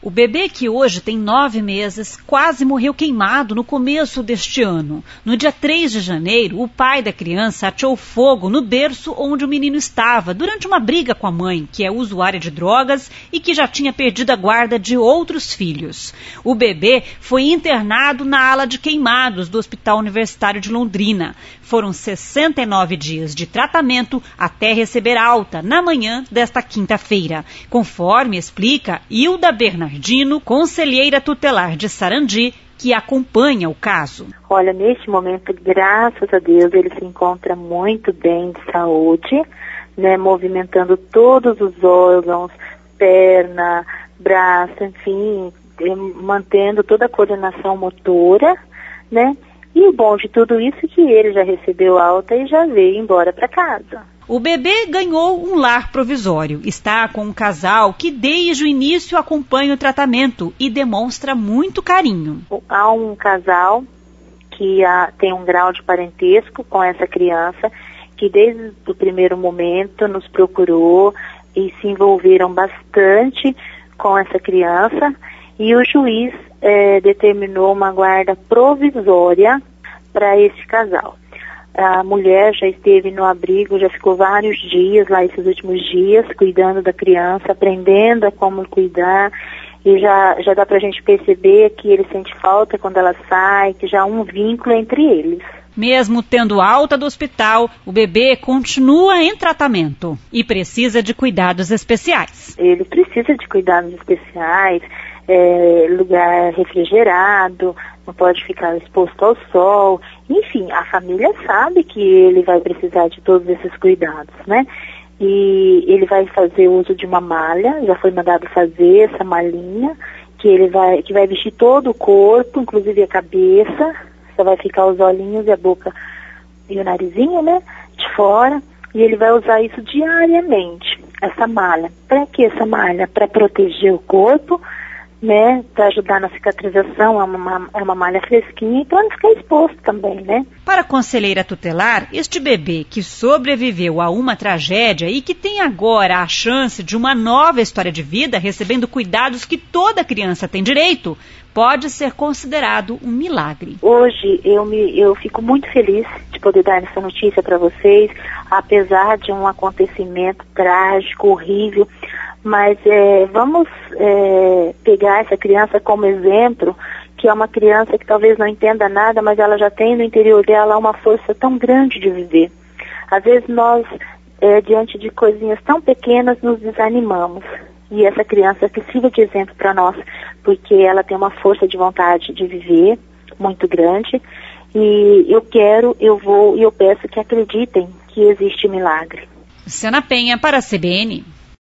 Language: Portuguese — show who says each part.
Speaker 1: O bebê, que hoje tem 9 meses, quase morreu queimado no começo deste ano. No dia 3 de janeiro, o pai da criança ateou fogo no berço onde o menino estava, durante uma briga com a mãe, que é usuária de drogas e que já tinha perdido a guarda de outros filhos. O bebê foi internado na ala de queimados do Hospital Universitário de Londrina. Foram 69 dias de tratamento até receber alta na manhã desta quinta-feira, conforme explica Hilda Bernardino, conselheira tutelar de Sarandi, que acompanha o caso.
Speaker 2: Olha, neste momento, graças a Deus, ele se encontra muito bem de saúde, né, movimentando todos os órgãos, perna, braço, enfim, mantendo toda a coordenação motora, né? E o bom de tudo isso é que ele já recebeu alta e já veio embora para casa.
Speaker 1: O bebê ganhou um lar provisório. Está com um casal que desde o início acompanha o tratamento e demonstra muito carinho.
Speaker 2: Há um casal que tem um grau de parentesco com essa criança, que desde o primeiro momento nos procurou e se envolveram bastante com essa criança, e o juiz determinou uma guarda provisória para esse casal. A mulher já esteve no abrigo, já ficou vários dias lá, esses últimos dias, cuidando da criança, aprendendo a como cuidar, e já dá pra gente perceber que ele sente falta quando ela sai, que já há um vínculo entre eles.
Speaker 1: Mesmo tendo alta do hospital, o bebê continua em tratamento e precisa de cuidados especiais.
Speaker 2: Ele precisa de cuidados especiais, lugar refrigerado, não pode ficar exposto ao sol, enfim, a família sabe que ele vai precisar de todos esses cuidados, né? E ele vai fazer uso de uma malha, já foi mandado fazer essa malhinha, que vai vestir todo o corpo, inclusive a cabeça, só vai ficar os olhinhos e a boca e o narizinho, né, de fora, e ele vai usar isso diariamente, essa malha. Para que essa malha? Para proteger o corpo, né, para ajudar na cicatrização, é uma malha fresquinha e para não ficar exposto também, né.
Speaker 1: Para a conselheira tutelar, este bebê que sobreviveu a uma tragédia e que tem agora a chance de uma nova história de vida, recebendo cuidados que toda criança tem direito, pode ser considerado um milagre.
Speaker 2: Hoje eu fico muito feliz de poder dar essa notícia para vocês, apesar de um acontecimento trágico, horrível, mas vamos pegar essa criança como exemplo, que é uma criança que talvez não entenda nada, mas ela já tem no interior dela uma força tão grande de viver. Às vezes nós, diante de coisinhas tão pequenas, nos desanimamos. E essa criança que sirva de exemplo para nós, porque ela tem uma força de vontade de viver muito grande. E eu peço que acreditem que existe milagre.
Speaker 1: Luciana Penha para a CBN.